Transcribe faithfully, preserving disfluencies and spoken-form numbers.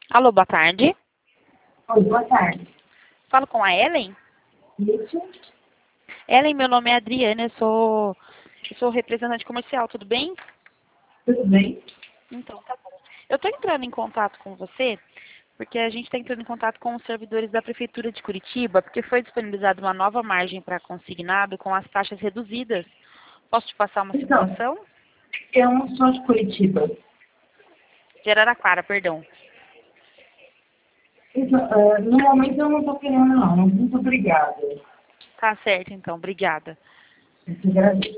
Alô, boa tarde. Oi, boa tarde. Falo com a Ellen? Isso? Ellen, meu nome é Adriana, eu sou, eu sou representante comercial, tudo bem? Tudo bem? Então, tá bom. Eu estou entrando em contato com você, porque a gente está entrando em contato com os servidores da Prefeitura de Curitiba, porque foi disponibilizada uma nova margem para consignado com as taxas reduzidas. Posso te passar uma Então, simulação? eu não sou de Curitiba. De Araraquara, perdão. Então, ah, no momento eu não estou querendo, não. Muito obrigada. Tá certo, então. Obrigada. Eu te agradeço.